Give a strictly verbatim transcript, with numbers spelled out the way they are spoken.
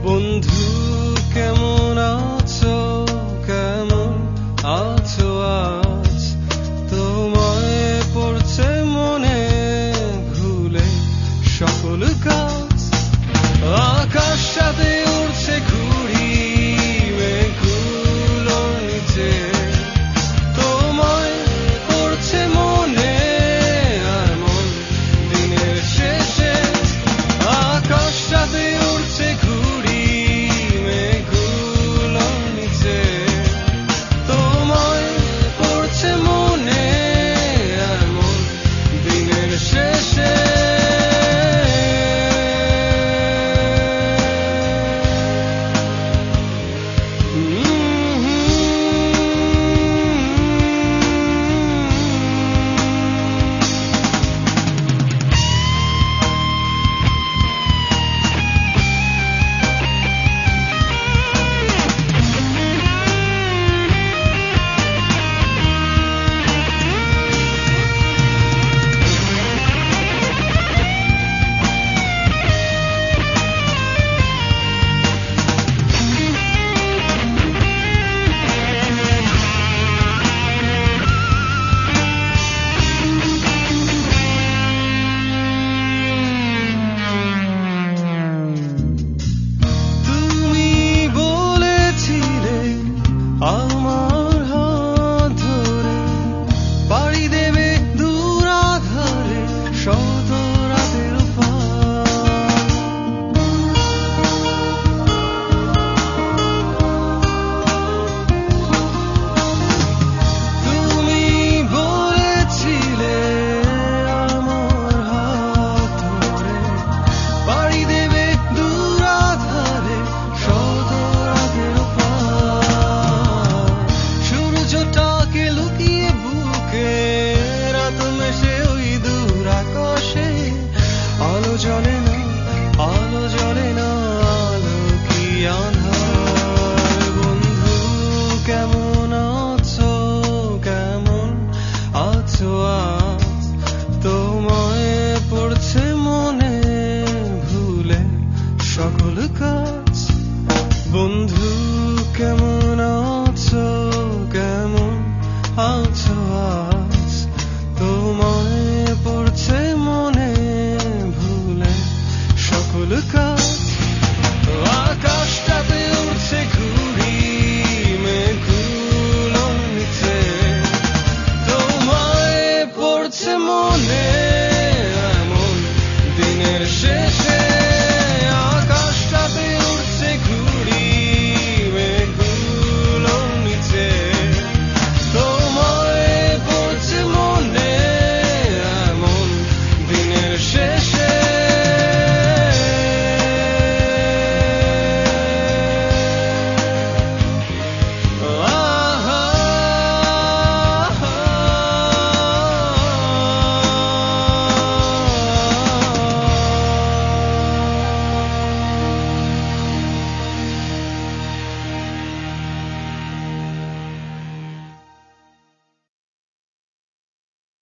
বন্ধু কেমন আছো, কেমন আছো আজ? তোমায় পড়ছে মনে ভুলে সকল কাজ। আকাশ সাথে উড়ছে ঘুড়ি মেঘগুলোর নিচে, তোমায় পড়ছে মনে এমন দিনের শেষে। আকাশ সাথে উড়ছে ঘুড়ি মেঘগুলোর নিচে, তোমায় পড়ছে মনে এমন দিনের শেষে। আমার হাত ধরে পাড়ি দেবে দূর আধারে শত রাতের পার। তুমি বলেছিলে আমার হাত ধরে পাড়ি দেবে দূর আধারে শত রাতের পার। সূর্যটাকে লুকিয়ে বুকে রাত মেশে ওই দূর আকাশে, আলো জ্বলে না, আলো জ্বলে না, আলো কি আঁধার। বন্ধু কেমন আছো, কেমন আছো আজ? তোমায় পড়ছে মনে ভুলে সকল কাজ।